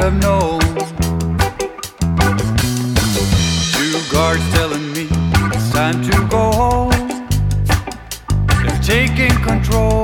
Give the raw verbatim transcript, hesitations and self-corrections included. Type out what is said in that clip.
have known. Two guards telling me it's time to go home. They're taking control.